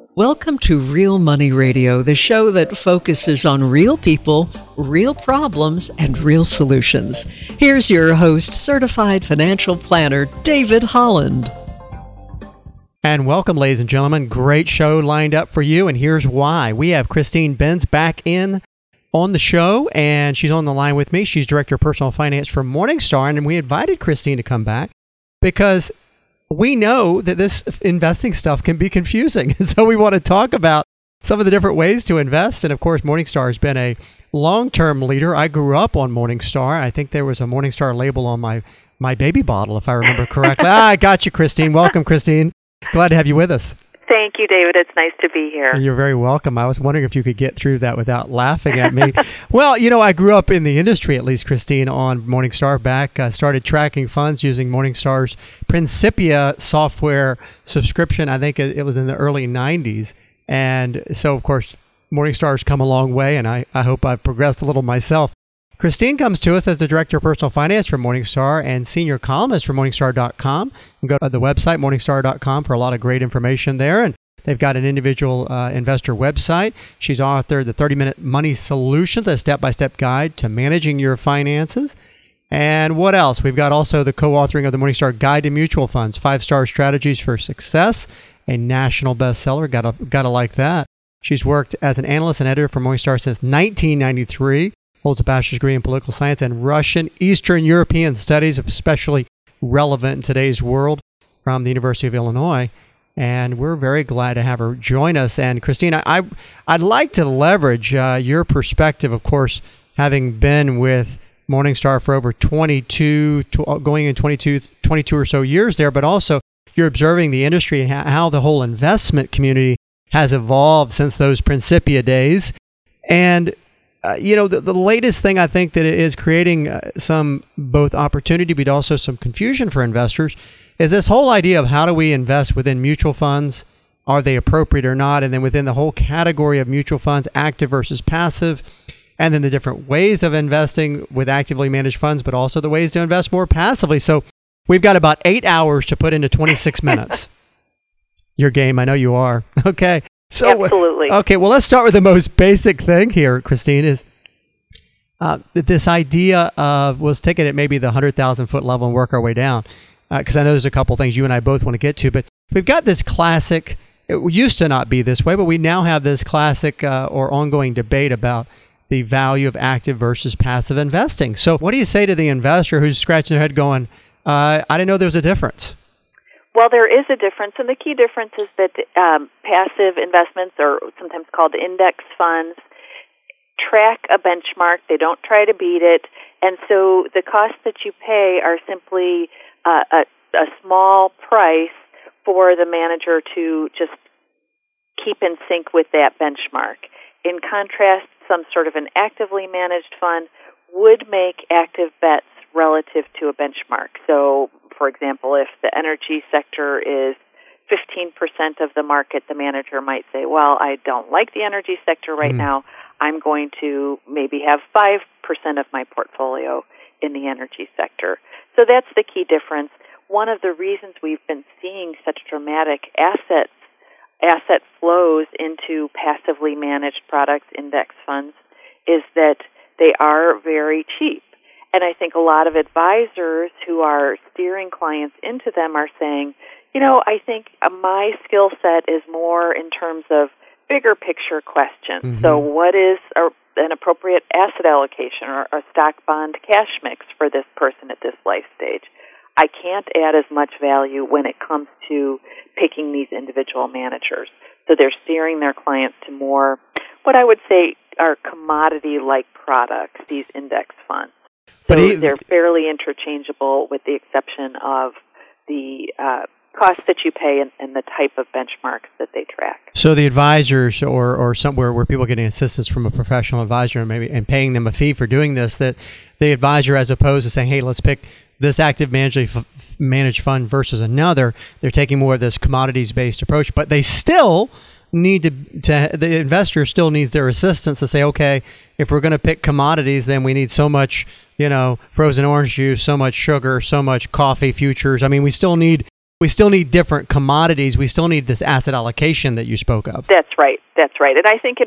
Welcome to Real Money Radio, the show that focuses on real people, real problems, and real solutions. Here's your host, certified financial planner, David Holland. And welcome, ladies and gentlemen. Great show lined up for you, and here's why. We have Christine Benz back in on the show, and she's on the line with me. She's Director of Personal Finance for Morningstar, and we invited Christine to come back because we know that this investing stuff can be confusing. So we want to talk about some of the different ways to invest. And of course, Morningstar has been a long-term leader. I grew up on Morningstar. I think there was a Morningstar label on my baby bottle, if I remember correctly. I got you, Christine. Welcome, Christine. Glad to have you with us. Thank you, David. It's nice to be here. You're very welcome. I was wondering if you could get through that without laughing at me. Well, you know, I grew up in the industry, at least, Christine, on Morningstar back. I started tracking funds using Morningstar's Principia software subscription. I think it was in the early 90s. And so, of course, Morningstar's come a long way, and I hope I've progressed a little myself. Christine comes to us as the Director of Personal Finance for Morningstar and Senior Columnist for Morningstar.com. You can go to the website, Morningstar.com, for a lot of great information there. And they've got an individual investor website. She's authored the 30-Minute Money Solutions, a step-by-step guide to managing your finances. And what else? We've got also the co-authoring of the Morningstar Guide to Mutual Funds, 5-Star Strategies for Success, a national bestseller. Gotta like that. She's worked as an analyst and editor for Morningstar since 1993. Holds a bachelor's degree in political science and Russian Eastern European studies, especially relevant in today's world, from the University of Illinois. And we're very glad to have her join us. And Christine, I'd like to leverage your perspective, of course, having been with Morningstar for over 22 or so years there, but also you're observing the industry and how the whole investment community has evolved since those Principia days. And you know, the latest thing I think that is creating some both opportunity but also some confusion for investors is this whole idea of how do we invest within mutual funds? Are they appropriate or not? And then within the whole category of mutual funds, active versus passive, and then the different ways of investing with actively managed funds, but also the ways to invest more passively. So we've got about 8 hours to put into 26 minutes. Your game, I know you are. Okay. So, absolutely. Okay, well, let's start with the most basic thing here, Christine, is this idea of, let's take it at maybe the 100,000-foot level and work our way down, because I know there's a couple things you and I both want to get to, but we've got this classic, it used to not be this way, but we now have this classic or ongoing debate about the value of active versus passive investing. So what do you say to the investor who's scratching their head going, I didn't know there was a difference? Well, there is a difference, and the key difference is that passive investments, or sometimes called index funds, track a benchmark. They don't try to beat it, and so the costs that you pay are simply a small price for the manager to just keep in sync with that benchmark. In contrast, some sort of an actively managed fund would make active bets relative to a benchmark. So, for example, if the energy sector is 15% of the market, the manager might say, well, I don't like the energy sector right now. I'm going to maybe have 5% of my portfolio in the energy sector. So that's the key difference. One of the reasons we've been seeing such dramatic asset flows into passively managed products, index funds, is that they are very cheap. And I think a lot of advisors who are steering clients into them are saying, you know, I think my skill set is more in terms of bigger picture questions. Mm-hmm. So what is an appropriate asset allocation or a stock bond cash mix for this person at this life stage? I can't add as much value when it comes to picking these individual managers. So they're steering their clients to more, what I would say are commodity-like products, these index funds. So they're fairly interchangeable with the exception of the cost that you pay and the type of benchmarks that they track. So the advisors or somewhere where people are getting assistance from a professional advisor and paying them a fee for doing this, that the advisor, as opposed to saying, hey, let's pick this active managed fund versus another, they're taking more of this commodities-based approach, but they still need to the investor still needs their assistance to say, okay, if we're going to pick commodities, then we need so much, frozen orange juice, so much sugar, so much coffee futures. I mean, we still need we still need different commodities. We still need this asset allocation that you spoke of. That's right. And I think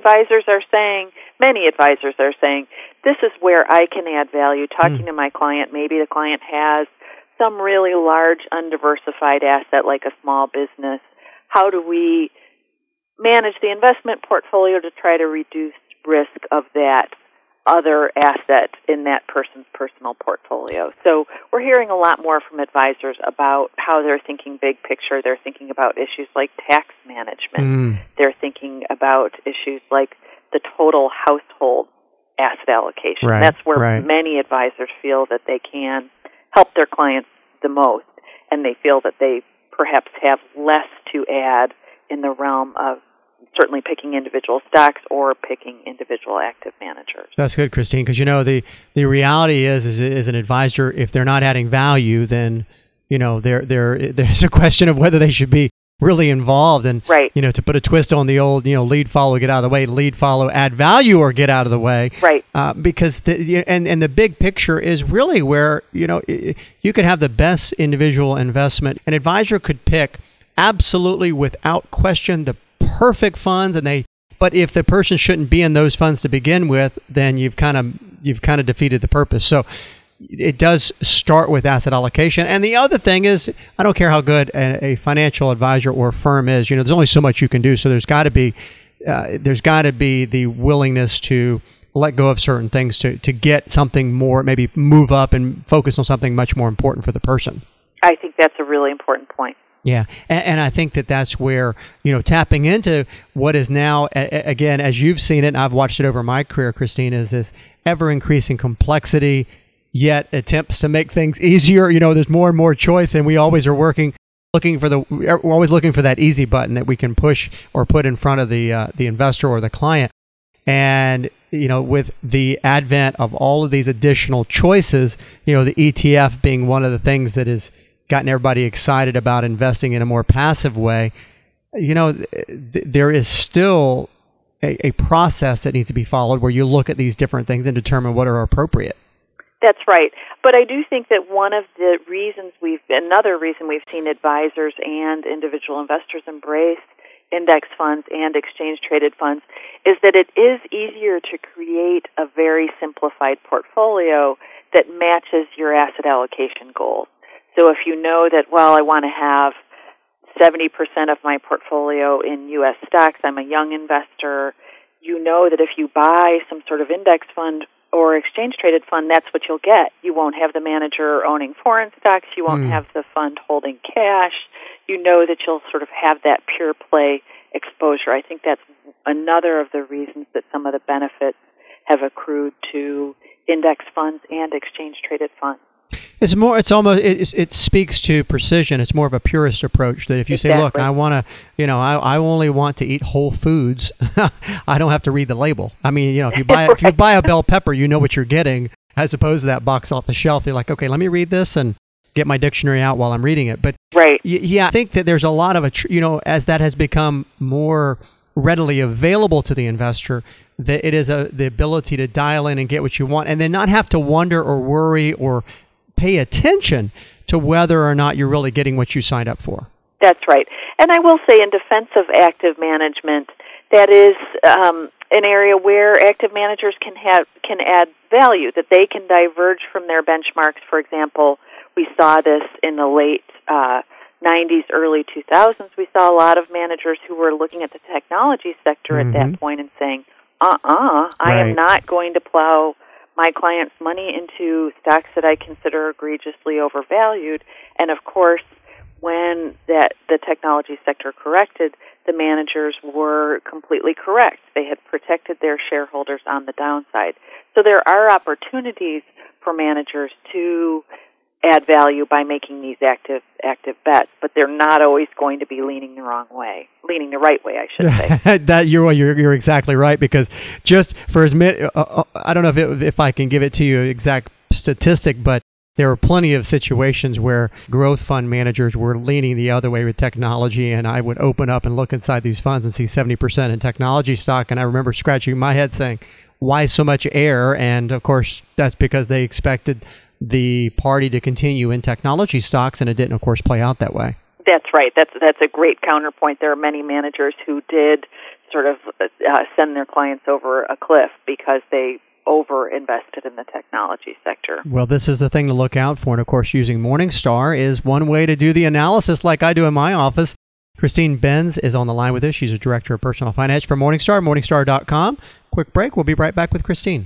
many advisors are saying, this is where I can add value. Talking to my client, maybe the client has some really large undiversified asset like a small business. How do we manage the investment portfolio to try to reduce risk of that other asset in that person's personal portfolio? So we're hearing a lot more from advisors about how they're thinking big picture. They're thinking about issues like tax management. They're thinking about issues like the total household asset allocation. Right, That's where many advisors feel that they can help their clients the most, and they feel that they perhaps have less to add in the realm of certainly picking individual stocks or picking individual active managers. That's good, Christine, because the reality is an advisor, if they're not adding value, then there's a question of whether they should be really involved. And to put a twist on the old lead, follow, get out of the way, lead, follow, add value, or get out of the way. Right. Because the big picture is really where you could have the best individual investment. An advisor could pick absolutely without question the perfect funds, but if the person shouldn't be in those funds to begin with, then you've kind of defeated the purpose. So it does start with asset allocation. And the other thing is, I don't care how good a financial advisor or firm is, there's only so much you can do. So there's got to be the willingness to let go of certain things to get something more, maybe move up and focus on something much more important for the person. I think that's a really important point. Yeah, and I think that's where, tapping into what is now, again, as you've seen it, and I've watched it over my career, Christine, is this ever-increasing complexity, yet attempts to make things easier. There's more and more choice, and we always are we're always looking for that easy button that we can push or put in front of the investor or the client. And, with the advent of all of these additional choices, the ETF being one of the things that has gotten everybody excited about investing in a more passive way, there is still a process that needs to be followed where you look at these different things and determine what are appropriate. That's right. But I do think that another reason we've seen advisors and individual investors embrace index funds and exchange-traded funds is that it is easier to create a very simplified portfolio that matches your asset allocation goals. So if you know that, I want to have 70% of my portfolio in U.S. stocks, I'm a young investor, you know that if you buy some sort of index fund or exchange-traded fund, that's what you'll get. You won't have the manager owning foreign stocks. You won't have the fund holding cash. You know that you'll sort of have that pure play exposure. I think that's another of the reasons that some of the benefits have accrued to index funds and exchange-traded funds. It speaks to precision. It's more of a purist approach that if you say, look, I want to, I only want to eat whole foods. I don't have to read the label. I mean, if you buy a bell pepper, you know what you're getting, as opposed to that box off the shelf. You're like, okay, let me read this and get my dictionary out while I'm reading it. But I think that there's a lot of as that has become more readily available to the investor, that it is the ability to dial in and get what you want, and then not have to wonder or worry or pay attention to whether or not you're really getting what you signed up for. That's right. And I will say, in defense of active management, that is an area where active managers can add value, that they can diverge from their benchmarks. For example, we saw this in the late 90s, early 2000s. We saw a lot of managers who were looking at the technology sector at that point and saying, I am not going to plow my clients' money into stocks that I consider egregiously overvalued. And of course, when the technology sector corrected, the managers were completely correct. They had protected their shareholders on the downside. So there are opportunities for managers to add value by making these active bets, but they're not always going to be leaning the right way, I should say. That you're exactly right, because just for I don't know if I can give it to you exact statistic, but there were plenty of situations where growth fund managers were leaning the other way with technology, and I would open up and look inside these funds and see 70% in technology stock, and I remember scratching my head saying, why so much air? And of course, that's because they expected the party to continue in technology stocks, and it didn't, of course, play out that way. That's right. That's a great counterpoint. There are many managers who did sort of send their clients over a cliff because they over-invested in the technology sector. Well, this is the thing to look out for. And, of course, using Morningstar is one way to do the analysis like I do in my office. Christine Benz is on the line with us. She's a director of personal finance for Morningstar, morningstar.com. Quick break. We'll be right back with Christine.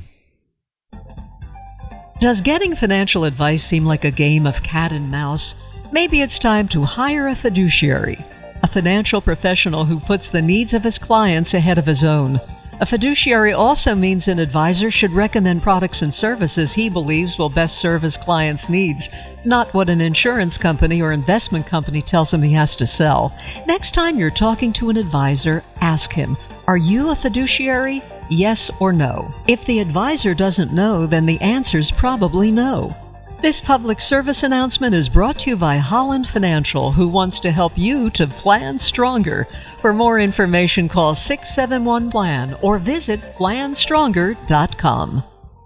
Does getting financial advice seem like a game of cat and mouse? Maybe it's time to hire a fiduciary, a financial professional who puts the needs of his clients ahead of his own. A fiduciary also means an advisor should recommend products and services he believes will best serve his client's needs, not what an insurance company or investment company tells him he has to sell. Next time you're talking to an advisor, ask him, are you a fiduciary? Yes or no. If the advisor doesn't know, then the answer's probably no. This public service announcement is brought to you by Holland Financial, who wants to help you to plan stronger. For more information, call 671-PLAN or visit planstronger.com.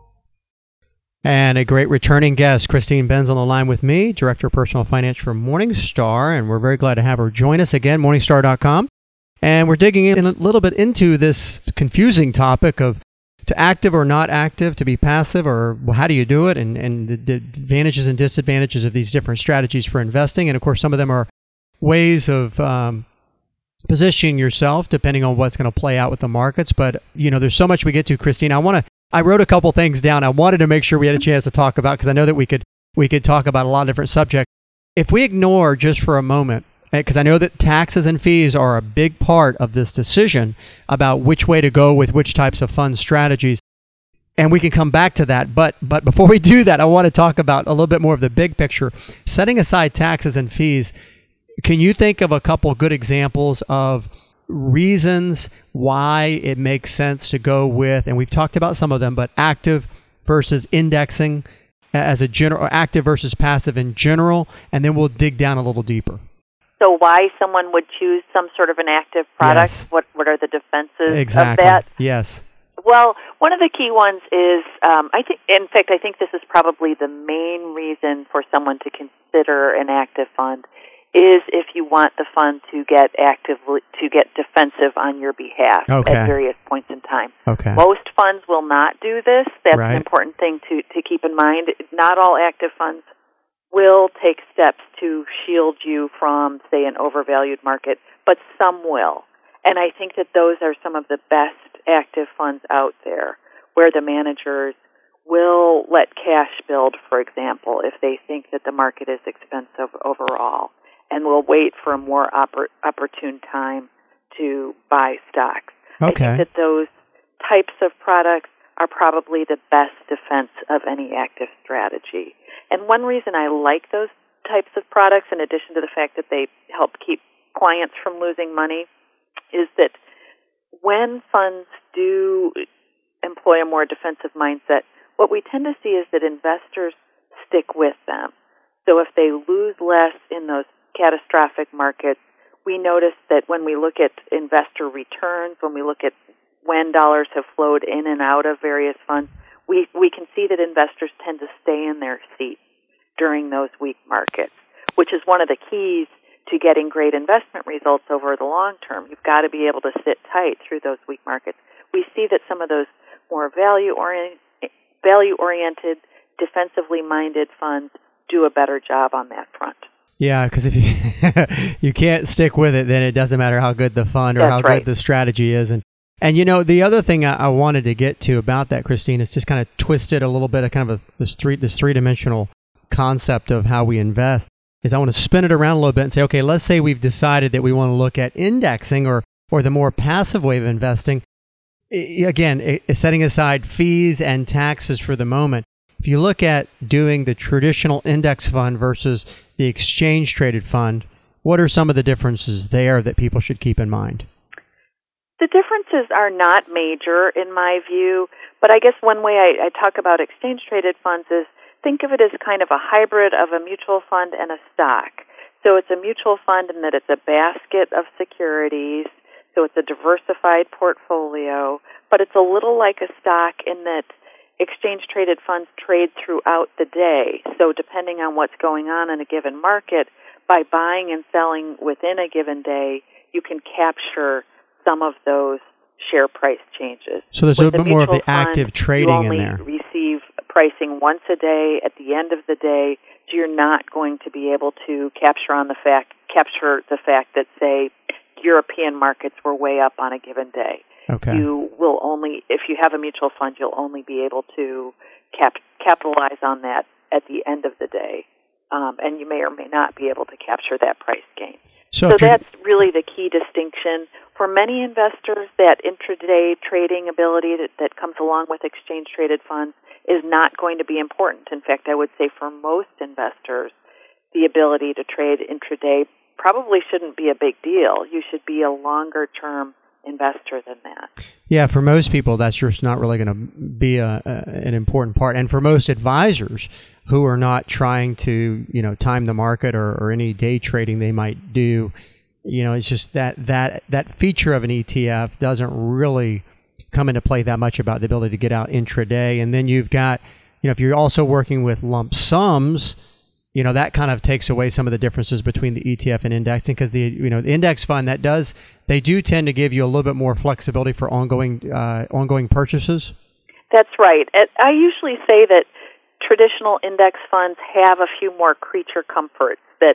And a great returning guest, Christine Benz, on the line with me, Director of Personal Finance for Morningstar, and we're very glad to have her join us again, morningstar.com. And we're digging in a little bit into this confusing topic of to active or not active, to be passive, or how do you do it, and the advantages and disadvantages of these different strategies for investing. And, of course, some of them are ways of positioning yourself depending on what's going to play out with the markets. But, there's so much we get to, Christine. I wrote a couple things down. I wanted to make sure we had a chance to talk about because I know that we could talk about a lot of different subjects. If we ignore just for a moment, because I know that taxes and fees are a big part of this decision about which way to go with which types of fund strategies. And we can come back to that. But before we do that, I want to talk about a little bit more of the big picture. Setting aside taxes and fees, can you think of a couple good examples of reasons why it makes sense to go with, and we've talked about some of them, but active versus indexing as a general, or active versus passive in general, and then we'll dig down a little deper. So why someone would choose some sort of an active product? Yes. What are the defenses exactly. of that? Yes. Well, one of the key ones is, I think this is probably the main reason for someone to consider an active fund, is if you want the fund to get defensive on your behalf at various points in time. Okay. Most funds will not do this. That's right. an important thing to keep in mind. Not all active funds will take steps to shield you from, say, an overvalued market, but some will. And I think that those are some of the best active funds out there, where the managers will let cash build, for example, if they think that the market is expensive overall, and will wait for a more opportune time to buy stocks. Okay. I think that those types of products are probably the best defense of any active strategy. And one reason I like those types of products, in addition to the fact that they help keep clients from losing money, is that when funds do employ a more defensive mindset, what we tend to see is that investors stick with them. So if they lose less in those catastrophic markets, we notice that when we look at investor returns, when we look at when dollars have flowed in and out of various funds, we can see that investors tend to stay in their seats during those weak markets, which is one of the keys to getting great investment results over the long term. You've got to be able to sit tight through those weak markets. We see that some of those more value-oriented, defensively minded funds do a better job on that front. Yeah, because if you can't stick with it, then it doesn't matter how good the fund or how good the strategy is. And the other thing I wanted to get to about that, Christine, is just kind of twisted a little bit of kind of this three-dimensional concept of how we invest, is I want to spin it around a little bit and say, okay, let's say we've decided that we want to look at indexing or the more passive way of investing. Again, setting aside fees and taxes for the moment. If you look at doing the traditional index fund versus the exchange-traded fund, what are some of the differences there that people should keep in mind? The differences are not major in my view, but I guess one way I talk about exchange-traded funds is think of it as kind of a hybrid of a mutual fund and a stock. So it's a mutual fund in that it's a basket of securities, so it's a diversified portfolio, but it's a little like a stock in that exchange-traded funds trade throughout the day. So depending on what's going on in a given market, by buying and selling within a given day, you can capture some of those share price changes. So there's a little bit more of the active trading in there. You only receive pricing once a day at the end of the day, so you're not going to be able to capture the fact that, say, European markets were way up on a given day. Okay. You will only, if you have a mutual fund, you'll only be able to capitalize on that at the end of the day, and you may or may not be able to capture that price gain. So that's really the key distinction. For many investors, that intraday trading ability that comes along with exchange-traded funds is not going to be important. In fact, I would say for most investors, the ability to trade intraday probably shouldn't be a big deal. You should be a longer-term investor than that. Yeah, for most people, that's just not really going to be an important part. And for most advisors who are not trying to, time the market or any day trading they might do, it's just that feature of an ETF doesn't really come into play that much about the ability to get out intraday. And then you've got, if you're also working with lump sums, that kind of takes away some of the differences between the ETF and indexing, because the index fund they do tend to give you a little bit more flexibility for ongoing purchases. That's right. I usually say that traditional index funds have a few more creature comforts that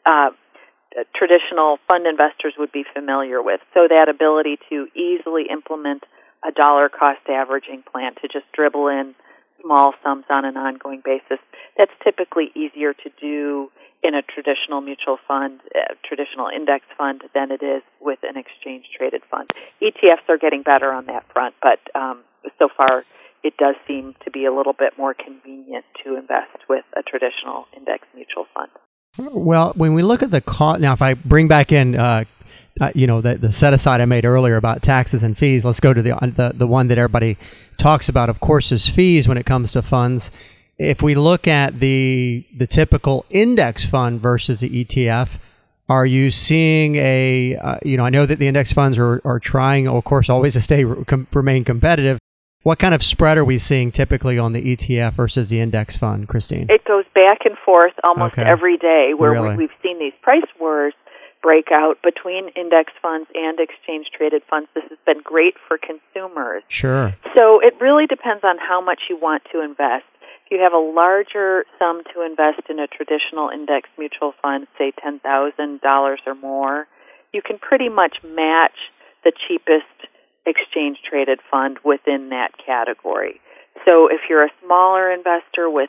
traditional fund investors would be familiar with. So that ability to easily implement a dollar cost averaging plan, to just dribble in small sums on an ongoing basis, that's typically easier to do in a traditional mutual fund, traditional index fund, than it is with an exchange-traded fund. ETFs are getting better on that front, but so far it does seem to be a little bit more convenient to invest with a traditional index mutual fund. Well, when we look at the cost, now if I bring back in the set-aside I made earlier about taxes and fees, let's go to the one that everybody talks about, of course, is fees when it comes to funds. If we look at the typical index fund versus the ETF, are you seeing I know that the index funds are trying, of course, always to remain competitive. What kind of spread are we seeing typically on the ETF versus the index fund, Christine? It goes back and forth almost every day, where we've seen these price wars break out between index funds and exchange-traded funds. This has been great for consumers. Sure. So it really depends on how much you want to invest. If you have a larger sum to invest in a traditional index mutual fund, say $10,000 or more, you can pretty much match the cheapest exchange-traded fund within that category. So if you're a smaller investor with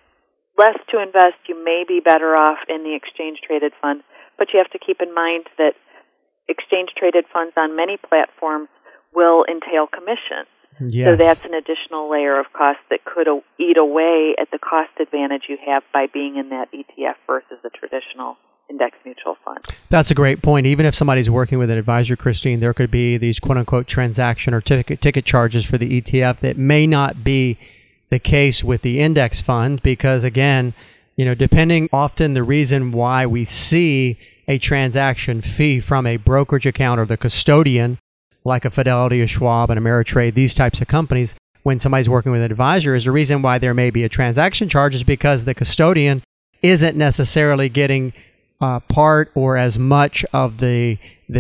less to invest, you may be better off in the exchange-traded fund, but you have to keep in mind that exchange-traded funds on many platforms will entail commissions. Yes. So that's an additional layer of cost that could eat away at the cost advantage you have by being in that ETF versus a traditional index mutual fund. That's a great point. Even if somebody's working with an advisor, Christine, there could be these quote-unquote transaction or ticket charges for the ETF that may not be the case with the index fund, because again, depending often the reason why we see a transaction fee from a brokerage account or the custodian, like a Fidelity, a Schwab, and Ameritrade, these types of companies, when somebody's working with an advisor, is the reason why there may be a transaction charge is because the custodian isn't necessarily getting part or as much of the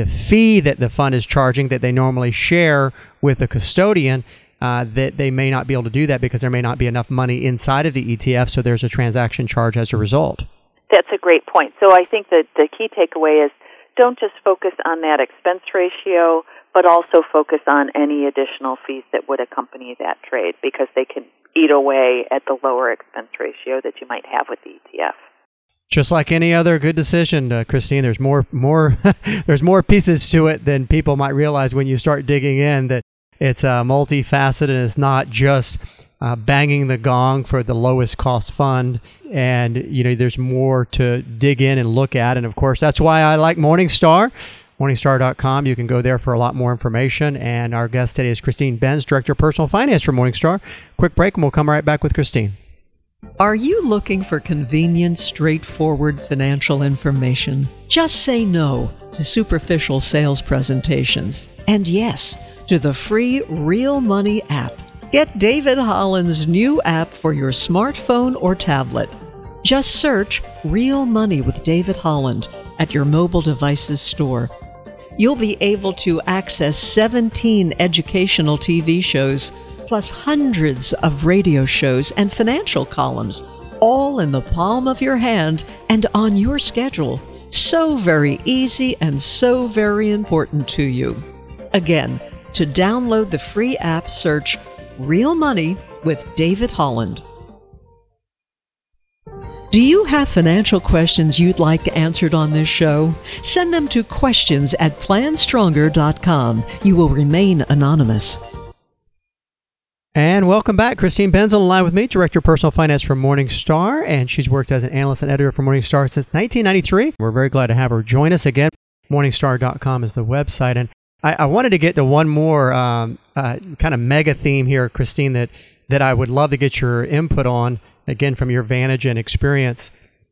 fee that the fund is charging that they normally share with the custodian, that they may not be able to do that because there may not be enough money inside of the ETF, so there's a transaction charge as a result. That's a great point. So I think that the key takeaway is don't just focus on that expense ratio, but also focus on any additional fees that would accompany that trade, because they can eat away at the lower expense ratio that you might have with the ETF. Just like any other good decision, Christine, there's more there's more pieces to it than people might realize when you start digging in. That it's multifaceted, and it's not just banging the gong for the lowest cost fund. And there's more to dig in and look at. And of course, that's why I like Morningstar. Morningstar.com. You can go there for a lot more information. And our guest today is Christine Benz, Director of Personal Finance for Morningstar. Quick break, and we'll come right back with Christine. Are you looking for convenient, straightforward financial information? Just say no to superficial sales presentations. And yes, to the free Real Money app. Get David Holland's new app for your smartphone or tablet. Just search Real Money with David Holland at your mobile device's store. You'll be able to access 17 educational TV shows, plus hundreds of radio shows and financial columns, all in the palm of your hand and on your schedule. So very easy and so very important to you. Again, to download the free app, search Real Money with David Holland. Do you have financial questions you'd like answered on this show? Send them to questions@planstronger.com. You will remain anonymous. And welcome back. Christine Benz on the line with me, Director of Personal Finance for Morningstar, and she's worked as an analyst and editor for Morningstar since 1993. We're very glad to have her join us again. Morningstar.com is the website. And I wanted to get to one more kind of mega theme here, Christine, that I would love to get your input on, again, from your vantage and experience.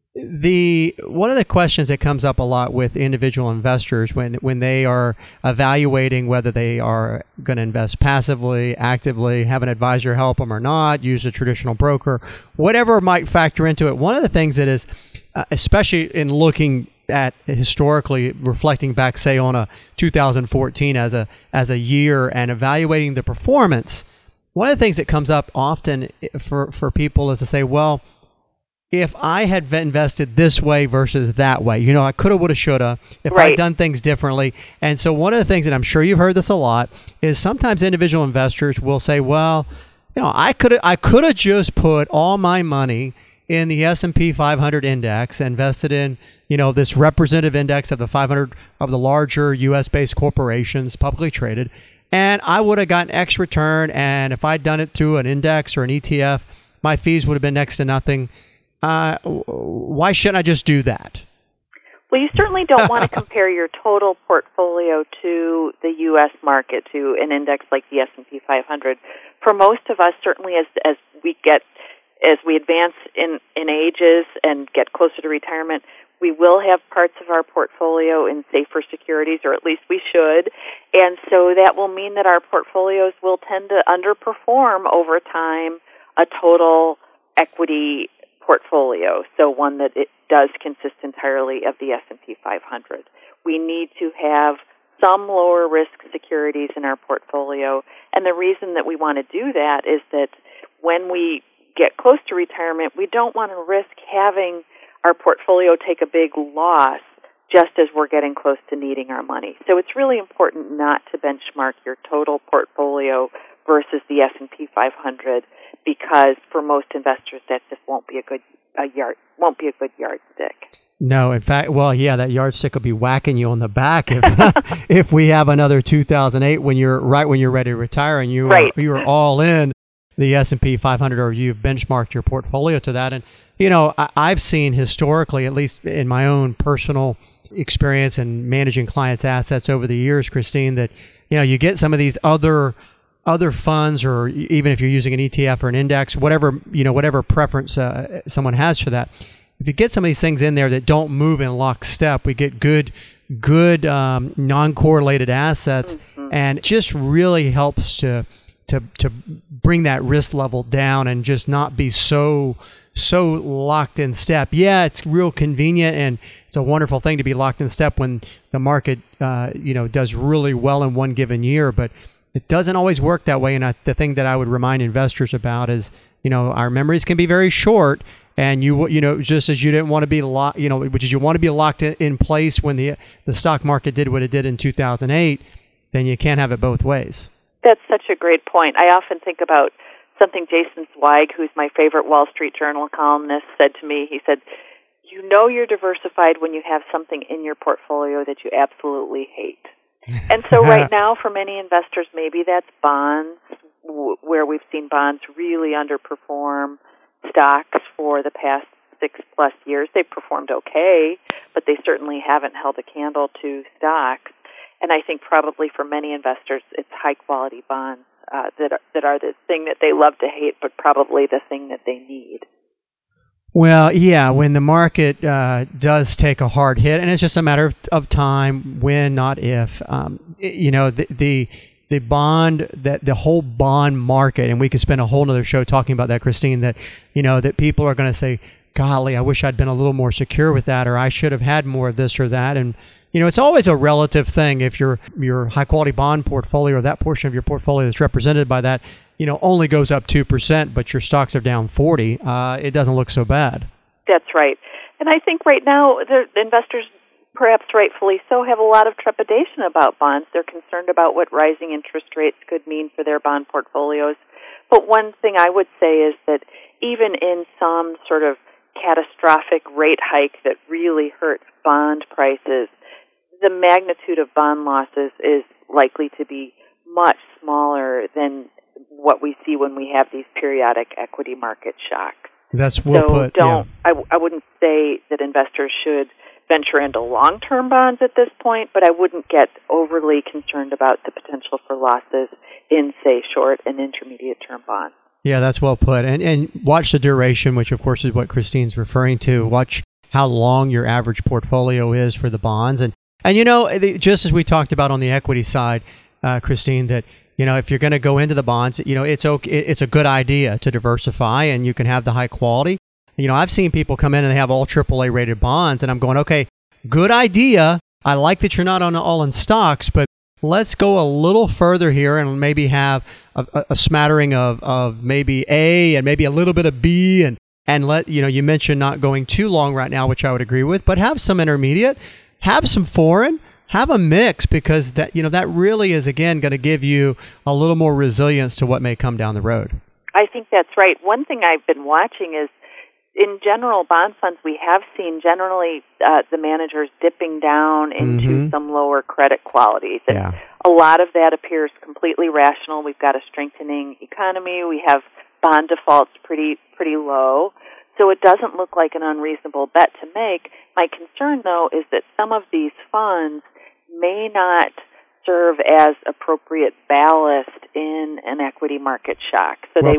One of the questions that comes up a lot with individual investors when they are evaluating whether they are going to invest passively, actively, have an advisor help them or not, use a traditional broker, whatever might factor into it. One of the things that is, especially in looking at historically, reflecting back, say, on a 2014 as a year and evaluating the performance, one of the things that comes up often for people is to say, well, if I had invested this way versus that way, I coulda, woulda, shoulda, if Right. I'd done things differently. And so one of the things, and I'm sure you've heard this a lot, is sometimes individual investors will say, well, I coulda just put all my money in the S&P 500 index, invested in, this representative index of the 500 of the larger U.S.-based corporations, publicly traded, and I would have gotten X return, and if I'd done it through an index or an ETF, my fees would have been next to nothing. Why shouldn't I just do that? Well, you certainly don't want to compare your total portfolio to the U.S. market, to an index like the S&P 500. For most of us, certainly as we advance in ages and get closer to retirement, we will have parts of our portfolio in safer securities, or at least we should. And so that will mean that our portfolios will tend to underperform over time a total equity portfolio, so one that it does consist entirely of the S&P 500. We need to have some lower risk securities in our portfolio, and the reason that we want to do that is that when we get close to retirement, we don't want to risk having our portfolio take a big loss just as we're getting close to needing our money. So it's really important not to benchmark your total portfolio versus the S&P 500, because for most investors that just won't be a good yardstick. No, in fact, well, yeah, that yardstick will be whacking you on the back if if we have another 2008 when you're ready to retire and you are all in the S&P 500, or you've benchmarked your portfolio to that. And I've seen historically, at least in my own personal experience in managing clients' assets over the years, Christine, that you get some of these other funds, or even if you're using an ETF or an index, whatever preference someone has for that. If you get some of these things in there that don't move in lockstep, we get good non-correlated assets, and it just really helps to bring that risk level down and just not be so locked in step. Yeah, it's real convenient and it's a wonderful thing to be locked in step when the market does really well in one given year, but it doesn't always work that way. And the thing that I would remind investors about is, our memories can be very short, and just as you didn't want to be locked, which is you want to be locked in place when the stock market did what it did in 2008, then you can't have it both ways. That's such a great point. I often think about something Jason Zweig, who's my favorite Wall Street Journal columnist, said to me. He said, you're diversified when you have something in your portfolio that you absolutely hate. And so right now, for many investors, maybe that's bonds, where we've seen bonds really underperform stocks for the past 6+ years. They've performed okay, but they certainly haven't held a candle to stocks. And I think probably for many investors, it's high-quality bonds that are the thing that they love to hate, but probably the thing that they need. Well, yeah, when the market does take a hard hit, and it's just a matter of time, when, not if, the whole bond market, and we could spend a whole other show talking about that, Christine, that people are going to say, golly, I wish I'd been a little more secure with that, or I should have had more of this or that. And it's always a relative thing. If your high quality bond portfolio, or that portion of your portfolio that's represented by that, only goes up 2%, but your stocks are down 40, it doesn't look so bad. That's right. And I think right now the investors, perhaps rightfully so, have a lot of trepidation about bonds. They're concerned about what rising interest rates could mean for their bond portfolios. But one thing I would say is that even in some sort of catastrophic rate hike that really hurts bond prices, the magnitude of bond losses is likely to be much smaller than what we see when we have these periodic equity market shocks. That's well put. So I wouldn't say that investors should venture into long-term bonds at this point, but I wouldn't get overly concerned about the potential for losses in, say, short and intermediate-term bonds. Yeah, that's well put. And watch the duration, which of course is what Christine's referring to. Watch how long your average portfolio is for the bonds. And just as we talked about on the equity side, Christine, that if you're going to go into the bonds, it's a good idea to diversify, and you can have the high quality. I've seen people come in and they have all AAA rated bonds, and I'm going, okay, good idea. I like that you're not all in stocks, but let's go a little further here and maybe have a smattering of maybe A and maybe a little bit of B, and let, you mentioned not going too long right now, which I would agree with, but have some intermediate, have some foreign, have a mix, because that really is, again, going to give you a little more resilience to what may come down the road. I think that's right. One thing I've been watching is, in general, bond funds, we have seen generally the managers dipping down into some lower credit qualities. And a lot of that appears completely rational. We've got a strengthening economy. We have bond defaults pretty low. So it doesn't look like an unreasonable bet to make. My concern, though, is that some of these funds may not serve as appropriate ballast in an equity market shock. So they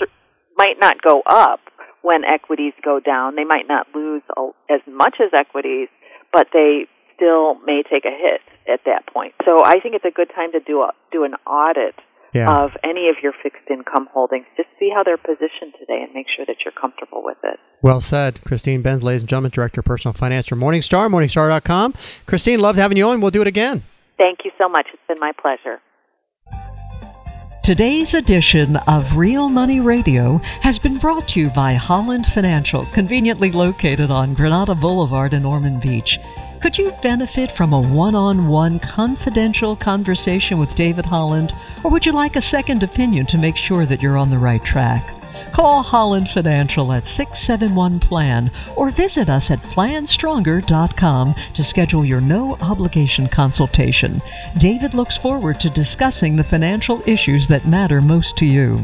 might not go up when equities go down. They might not lose as much as equities, but they still may take a hit at that point. So I think it's a good time to do an audit of any of your fixed income holdings. Just see how they're positioned today and make sure that you're comfortable with it. Well said. Christine Benz, ladies and gentlemen, Director of Personal Finance for Morningstar, Morningstar.com. Christine, loved having you on. We'll do it again. Thank you so much. It's been my pleasure. Today's edition of Real Money Radio has been brought to you by Holland Financial, conveniently located on Granada Boulevard in Ormond Beach. Could you benefit from a one-on-one confidential conversation with David Holland, or would you like a second opinion to make sure that you're on the right track? Call Holland Financial at 671-PLAN or visit us at planstronger.com to schedule your no-obligation consultation. David looks forward to discussing the financial issues that matter most to you.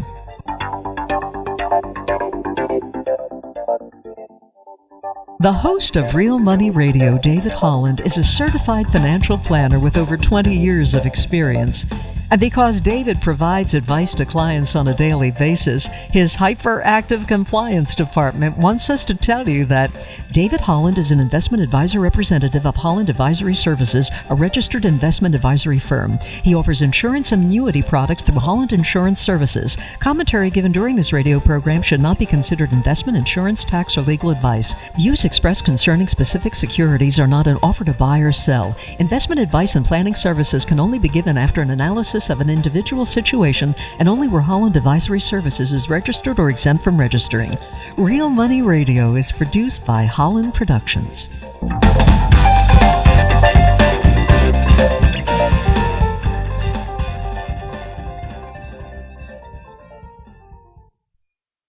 The host of Real Money Radio, David Holland, is a certified financial planner with over 20 years of experience. And because David provides advice to clients on a daily basis, his hyperactive compliance department wants us to tell you that David Holland is an investment advisor representative of Holland Advisory Services, a registered investment advisory firm. He offers insurance and annuity products through Holland Insurance Services. Commentary given during this radio program should not be considered investment, insurance, tax, or legal advice. Views expressed concerning specific securities are not an offer to buy or sell. Investment advice and planning services can only be given after an analysis of an individual situation and only where Holland Advisory Services is registered or exempt from registering. Real Money Radio is produced by Holland Productions.